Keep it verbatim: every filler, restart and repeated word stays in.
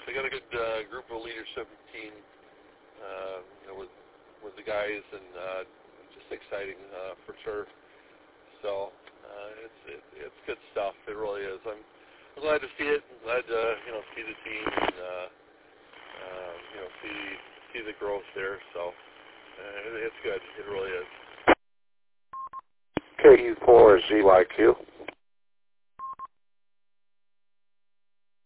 they got a good uh, group of leadership team uh, you know, with with the guys, and uh, just exciting uh, for sure. So uh, it's it, it's good stuff. It really is. I'm, I'm glad to see it. I'm glad to you know see the team and uh, uh, you know see see the growth there. So uh, it, it's good. It really is. K U four is Z Y Q.